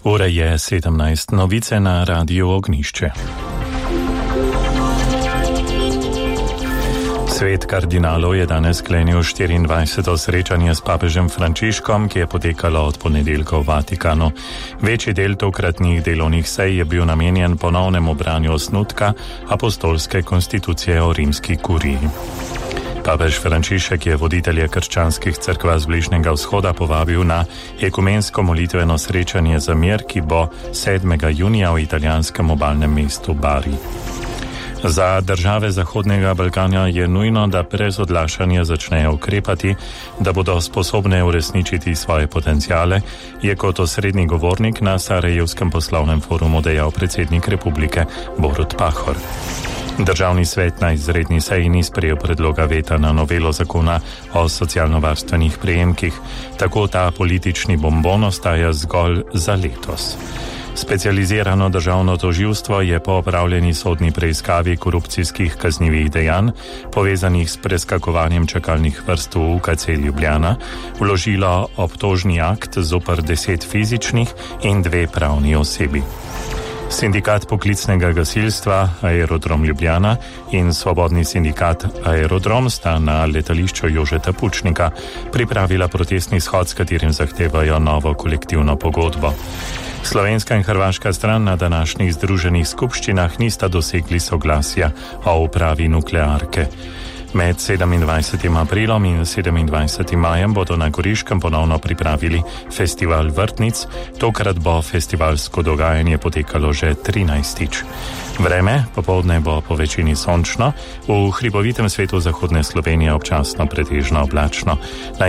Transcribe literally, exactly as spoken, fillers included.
Ura je sedemnajst, novice na Radiu Ognišče. Svet kardinalov je danes sklenil štiriindvajseto srečanje s papežem Frančiškom, ki je potekalo od ponedeljka v Vatikanu. Večji del tokratnih delovnih sej je bil namenjen ponovnemu branju osnutka apostolske konstitucije o rimski kuriji. Papež Frančišek je voditelje krščanskih cerkva z Bližnjega vzhoda povabil na ekumensko molitveno srečanje za mir, ki bo sedmega junija v italijanskem obalnem mestu Bari. Za države Zahodnega Balkana je nujno, da brez odlašanja začnejo ukrepati, da bodo sposobne uresničiti svoje potencijale, je kot osrednji govornik na Sarajevskem poslovnem forumu dejal predsednik republike Borut Pahor. Državni svet na izredni seji ni sprejel predloga veta na novelo zakona o socialno-varstvenih prejemkih, tako ta politični bombon ostaja zgolj za letos. Specializirano državno tožilstvo je po opravljeni sodni preiskavi korupcijskih kaznivih dejanj, povezanih s preskakovanjem čakalnih vrst v U K C Ljubljana, vložilo obtožni akt zoper deset fizičnih in dve pravni osebi. Sindikat poklicnega gasilstva Aerodrom Ljubljana in Svobodni sindikat Aerodrom sta na letališču Jožeta Pučnika pripravila protestni shod, s katerim zahtevajo novo kolektivno pogodbo. Slovenska in hrvaška stran na današnjih združenih skupščinah nista dosegli soglasja o upravi nuklearke. Med sedemindvajsetim aprilom in sedemindvajsetim majem bodo na Goriškem ponovno pripravili festival vrtnic, tokrat bo festivalsko dogajanje potekalo že trinajstič. Vreme popoldne bo po večini sončno, v hribovitem svetu zahodne Slovenije občasno pretežno oblačno.